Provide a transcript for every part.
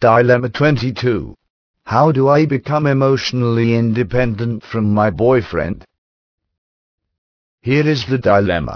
Dilemma 22. How do I become emotionally independent from my boyfriend? Here is the dilemma.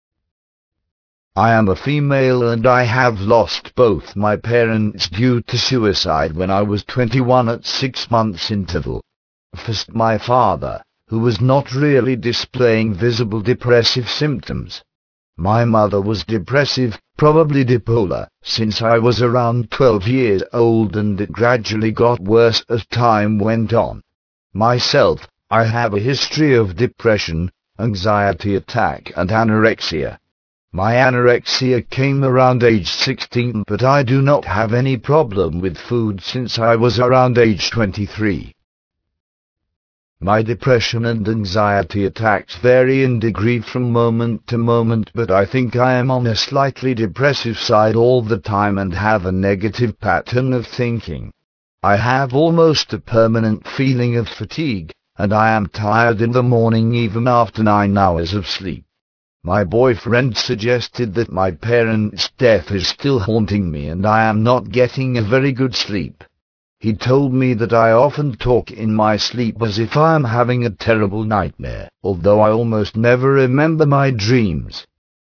I am a female and I have lost both my parents due to suicide when I was 21 at 6 months interval. First, my father, who was not really displaying visible depressive symptoms. My mother was depressive, probably bipolar, since I was around 12 years old, and it gradually got worse as time went on. Myself, I have a history of depression, anxiety attack and anorexia. My anorexia came around age 16, but I do not have any problem with food since I was around age 23. My depression and anxiety attacks vary in degree from moment to moment, but I think I am on a slightly depressive side all the time and have a negative pattern of thinking. I have almost a permanent feeling of fatigue, and I am tired in the morning even after 9 hours of sleep. My boyfriend suggested that my parents' death is still haunting me and I am not getting a very good sleep. He told me that I often talk in my sleep as if I am having a terrible nightmare, although I almost never remember my dreams.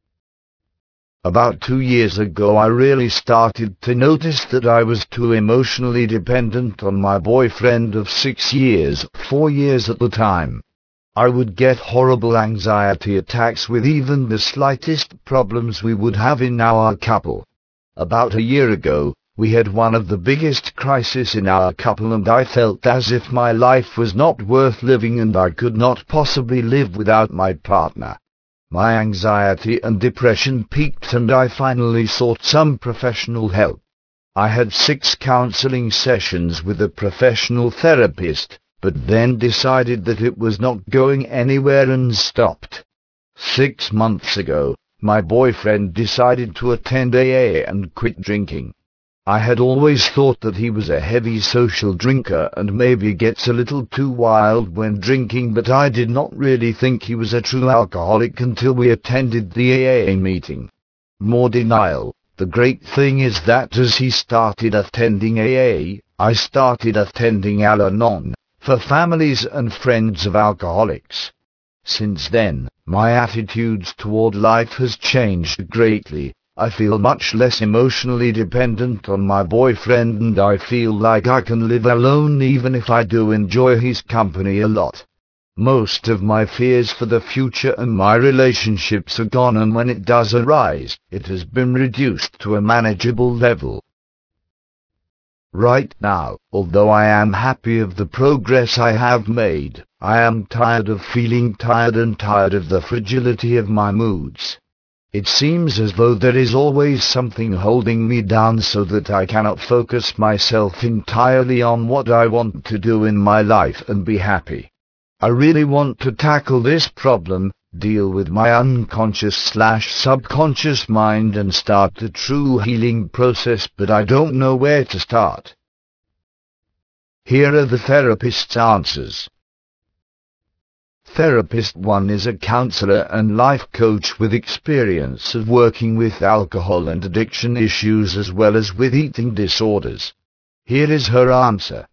About 2 years ago I really started to notice that I was too emotionally dependent on my boyfriend of 6 years, 4 years at the time. I would get horrible anxiety attacks with even the slightest problems we would have in our couple. About a year ago, we had one of the biggest crises in our couple and I felt as if my life was not worth living and I could not possibly live without my partner. My anxiety and depression peaked and I finally sought some professional help. I had 6 counseling sessions with a professional therapist, but then decided that it was not going anywhere and stopped. 6 months ago, my boyfriend decided to attend AA and quit drinking. I had always thought that he was a heavy social drinker and maybe gets a little too wild when drinking, but I did not really think he was a true alcoholic until we attended the AA meeting. More denial. The great thing is that as he started attending AA, I started attending Al-Anon, for families and friends of alcoholics. Since then, my attitudes toward life has changed greatly. I feel much less emotionally dependent on my boyfriend and I feel like I can live alone even if I do enjoy his company a lot. Most of my fears for the future and my relationships are gone, and when it does arise, it has been reduced to a manageable level. Right now, although I am happy of the progress I have made, I am tired of feeling tired and tired of the fragility of my moods. It seems as though there is always something holding me down so that I cannot focus myself entirely on what I want to do in my life and be happy. I really want to tackle this problem, deal with my unconscious/subconscious mind and start a true healing process, but I don't know where to start. Here are the therapist's answers. Therapist 1 is a counselor and life coach with experience of working with alcohol and addiction issues as well as with eating disorders. Here is her answer.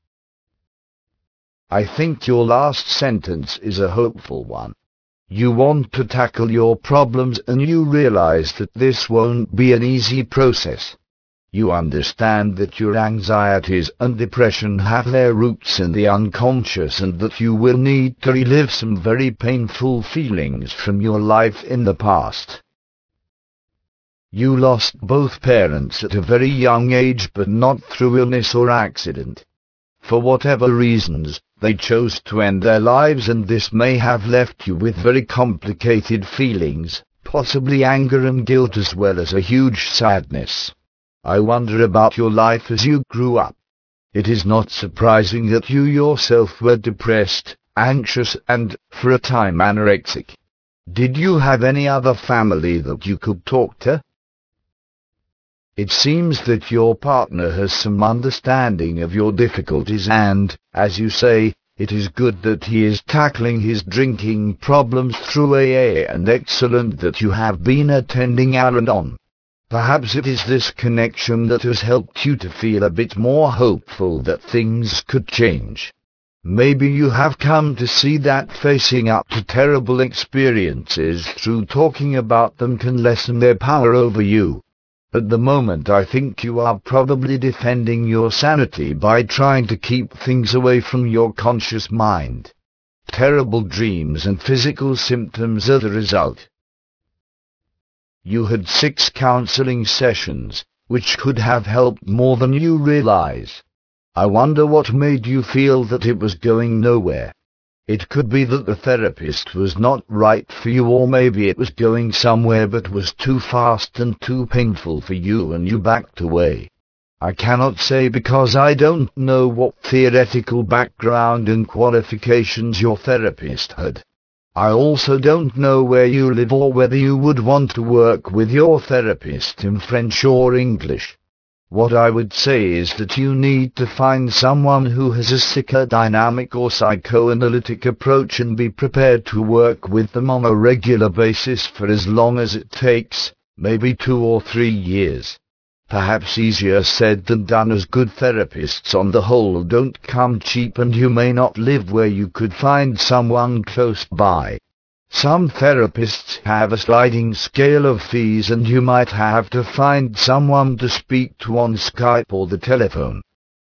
I think your last sentence is a hopeful one. You want to tackle your problems and you realize that this won't be an easy process. You understand that your anxieties and depression have their roots in the unconscious and that you will need to relive some very painful feelings from your life in the past. You lost both parents at a very young age, but not through illness or accident. For whatever reasons, they chose to end their lives, and this may have left you with very complicated feelings, possibly anger and guilt as well as a huge sadness. I wonder about your life as you grew up. It is not surprising that you yourself were depressed, anxious and, for a time, anorexic. Did you have any other family that you could talk to? It seems that your partner has some understanding of your difficulties and, as you say, it is good that he is tackling his drinking problems through AA and excellent that you have been attending Al-Anon. Perhaps it is this connection that has helped you to feel a bit more hopeful that things could change. Maybe you have come to see that facing up to terrible experiences through talking about them can lessen their power over you. At the moment, I think you are probably defending your sanity by trying to keep things away from your conscious mind. Terrible dreams and physical symptoms are the result. You had 6 counseling sessions, which could have helped more than you realize. I wonder what made you feel that it was going nowhere. It could be that the therapist was not right for you, or maybe it was going somewhere but was too fast and too painful for you and you backed away. I cannot say because I don't know what theoretical background and qualifications your therapist had. I also don't know where you live or whether you would want to work with your therapist in French or English. What I would say is that you need to find someone who has a psychodynamic or psychoanalytic approach and be prepared to work with them on a regular basis for as long as it takes, maybe 2 or 3 years. Perhaps easier said than done, as good therapists on the whole don't come cheap and you may not live where you could find someone close by. Some therapists have a sliding scale of fees and you might have to find someone to speak to on Skype or the telephone.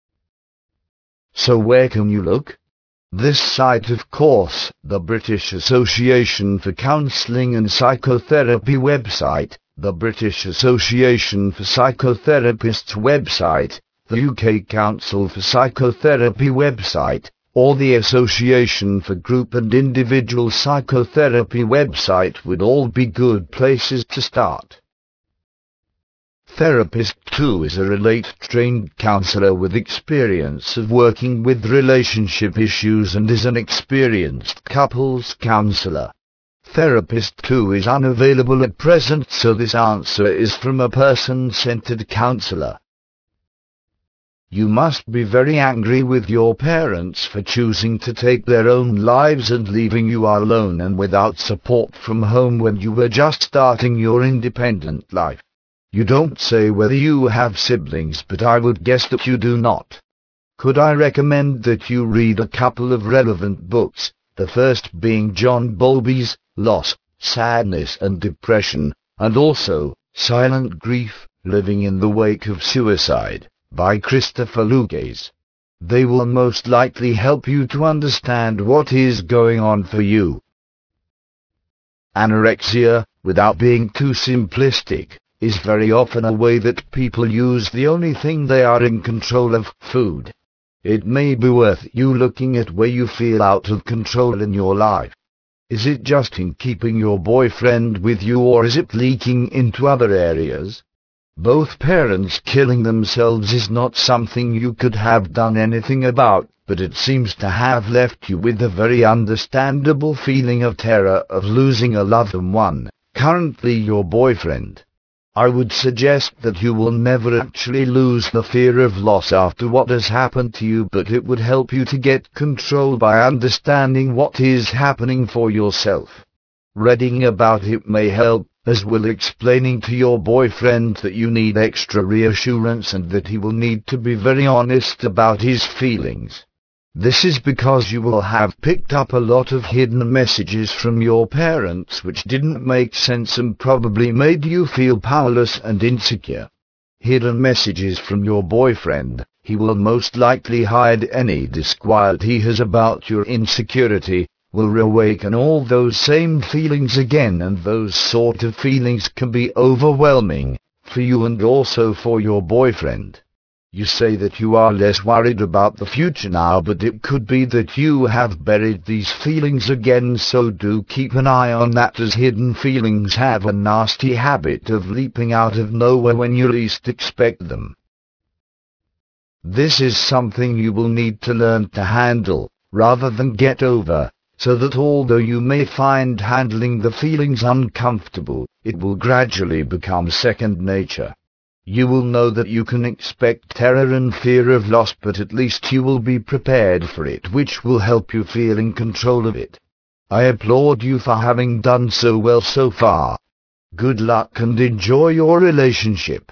So where can you look? This site, of course, the British Association for Counselling and Psychotherapy website, the British Association for Psychotherapists website, the UK Council for Psychotherapy website, or the Association for Group and Individual Psychotherapy website would all be good places to start. Therapist 2 is a relate-trained counselor with experience of working with relationship issues and is an experienced couples counselor. Therapist 2 is unavailable at present, so this answer is from a person-centered counselor. You must be very angry with your parents for choosing to take their own lives and leaving you alone and without support from home when you were just starting your independent life. You don't say whether you have siblings, but I would guess that you do not. Could I recommend that you read a couple of relevant books, the first being John Bowlby's Loss, Sadness and Depression, and also Silent Grief, Living in the Wake of Suicide, by Christopher Lugeys. They will most likely help you to understand what is going on for you. Anorexia, without being too simplistic, is very often a way that people use the only thing they are in control of, food. It may be worth you looking at where you feel out of control in your life. Is it just in keeping your boyfriend with you, or is it leaking into other areas? Both parents killing themselves is not something you could have done anything about, but it seems to have left you with a very understandable feeling of terror of losing a loved one, currently your boyfriend. I would suggest that you will never actually lose the fear of loss after what has happened to you, but it would help you to get control by understanding what is happening for yourself. Reading about it may help, as will explaining to your boyfriend that you need extra reassurance and that he will need to be very honest about his feelings. This is because you will have picked up a lot of hidden messages from your parents which didn't make sense and probably made you feel powerless and insecure. Hidden messages from your boyfriend. He will most likely hide any disquiet he has about your insecurity, will reawaken all those same feelings again, and those sort of feelings can be overwhelming, for you and also for your boyfriend. You say that you are less worried about the future now, but it could be that you have buried these feelings again, so do keep an eye on that, as hidden feelings have a nasty habit of leaping out of nowhere when you least expect them. This is something you will need to learn to handle, rather than get over, so that although you may find handling the feelings uncomfortable, it will gradually become second nature. You will know that you can expect terror and fear of loss, but at least you will be prepared for it, which will help you feel in control of it. I applaud you for having done so well so far. Good luck and enjoy your relationship.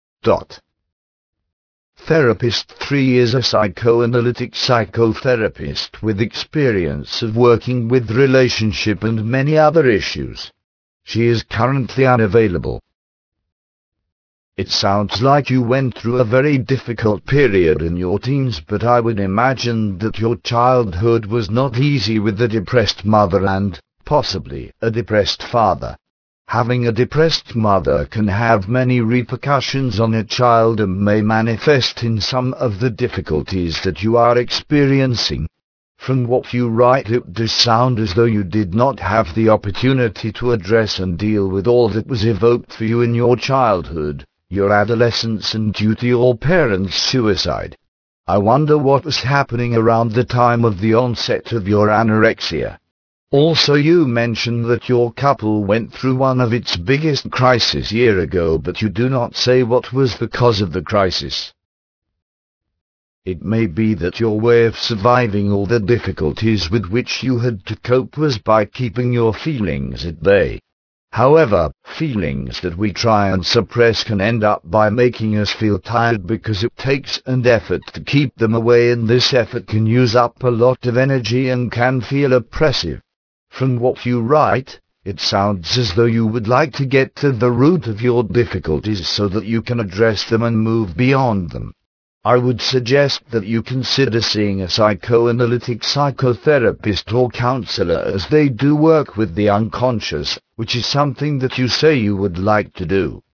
Therapist 3 is a psychoanalytic psychotherapist with experience of working with relationship and many other issues. She is currently unavailable. It sounds like you went through a very difficult period in your teens, but I would imagine that your childhood was not easy with a depressed mother and, possibly, a depressed father. Having a depressed mother can have many repercussions on a child and may manifest in some of the difficulties that you are experiencing. From what you write, it does sound as though you did not have the opportunity to address and deal with all that was evoked for you in your childhood, your adolescence, and due to your parents' suicide. I wonder what was happening around the time of the onset of your anorexia. Also, you mentioned that your couple went through one of its biggest crises a year ago, but you do not say what was the cause of the crisis. It may be that your way of surviving all the difficulties with which you had to cope was by keeping your feelings at bay. However, feelings that we try and suppress can end up by making us feel tired because it takes an effort to keep them away, and this effort can use up a lot of energy and can feel oppressive. From what you write, it sounds as though you would like to get to the root of your difficulties so that you can address them and move beyond them. I would suggest that you consider seeing a psychoanalytic psychotherapist or counselor, as they do work with the unconscious, which is something that you say you would like to do.